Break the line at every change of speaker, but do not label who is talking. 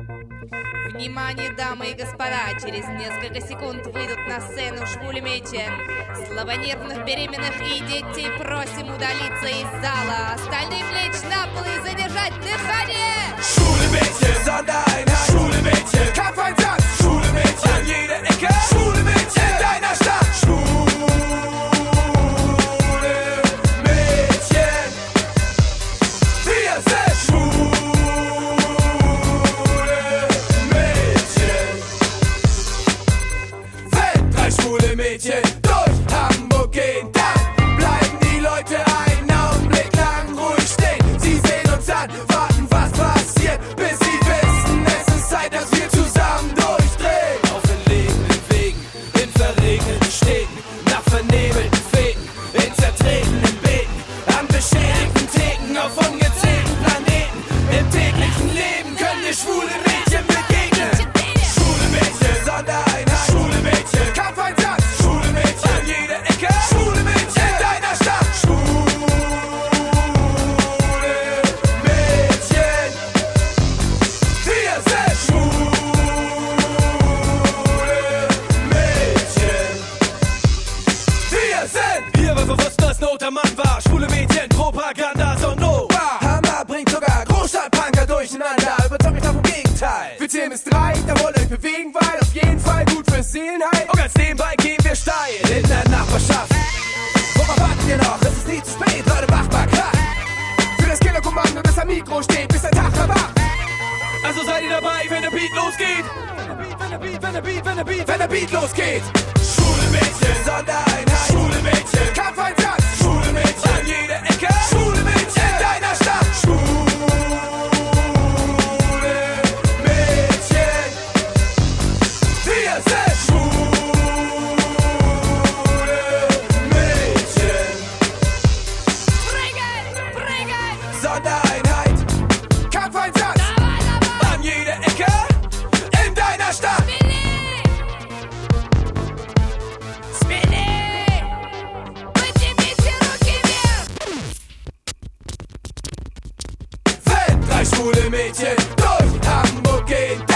Внимание, дамы и господа, через несколько секунд выйдут на сцену швулеметен. Слабонервных, беременных и детей просим удалиться из зала. Остальным лечь на пол и задержать дыхание.
Schwulemädchen, Sondereinheit, Schwulemädchen, Kampfeinsatz, Schwulemädchen, an jeder Ecke, Schwulemädchen, in deiner Stadt, Schwulemädchen, wir sind Schwulemädchen. Wenn drei schwule Mädchen durch Hamburg gehen, dann bleiben die Leute einen Augenblick lang ruhig stehen. Sie sehen uns an, warten, was passiert, bis sie wissen, es ist Zeit, dass wir zusammen durchdrehen. Auf entlegenen Wegen, in verregneten Städten, nach vernebelten Fäden, in zertretenen Beeten, an beschädigten Theken, auf ungezählten Planeten. Im täglichen Leben können dir schwule Mädchen begegnen. Schwule Mädchen, Sondereinheit, schwule Mädchen, Kampfeinsatz, schwule Mädchen, an jeder Ecke, schwule Mädchen, in deiner Stadt, Schwulemädchen, wir sind Schwulemädchen, wir sind. Wir waren bewusst, dass Not am Mann war. Schwule Mädchen, Propaganda, so no. Hammer bringt sogar Großstadtpunker durcheinander. Überzeugt mich davon Gegenteil. Wir zählen bis 3, da wollt ihr euch bewegen, weil auf jeden Fall gut für Seelenheil. Und ganz nebenbei gehen wir steil in der Nachbarschaft. Worauf warten wir noch? Es ist nie zu spät, Leute, macht mal Krach. Für das Killerkommando, bis am Mikro steht, bis der Tag erwacht. Also seid ihr dabei, wenn der Beat losgeht? Wenn der Beat losgeht. Schwule Mädchen, Sondereinheit, schwule Mädchen, Kampfeinsatz, schwule Mädchen, an jeder Ecke, schwule Mädchen, in deiner Stadt, Schwulemädchen, wir sind Schwulemädchen.
Bringen!
Sondereinheit, Kampfeinsatz, an jeder Ecke, in deiner Stadt.
Смели! Поднимите руки вверх!
Wenn drei schwule Mädchen durch Hamburg gehen,